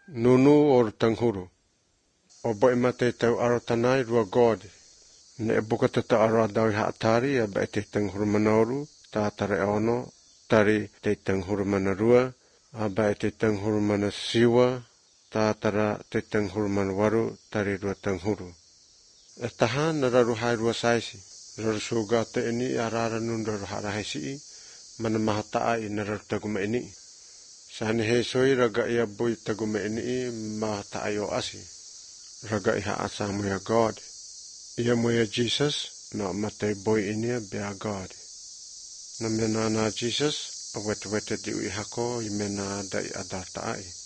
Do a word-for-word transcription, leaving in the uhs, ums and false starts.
nunu or tanghuru. Oba imate tau arotanai rua God. Ne buka tata aradau haatari aba te tanghuru manoru ta tare ono tari te tanghuru manarua aba te tanghuru manasiwa ta tara te tanghuru manwaru tari rua tanghuru. Etahan nararu hai rua saisi. Raru suga te ini arara nun raru harahaisi mana mahataa i nararu taguma ini. Sani he soi raga ia bui taguma ini mahataa yo asi. Raga iha asamu ya God. Ia moya Jesus na matay boy ini bea God. Na mena na Jesus awet wete di uihako imena dai adartaai.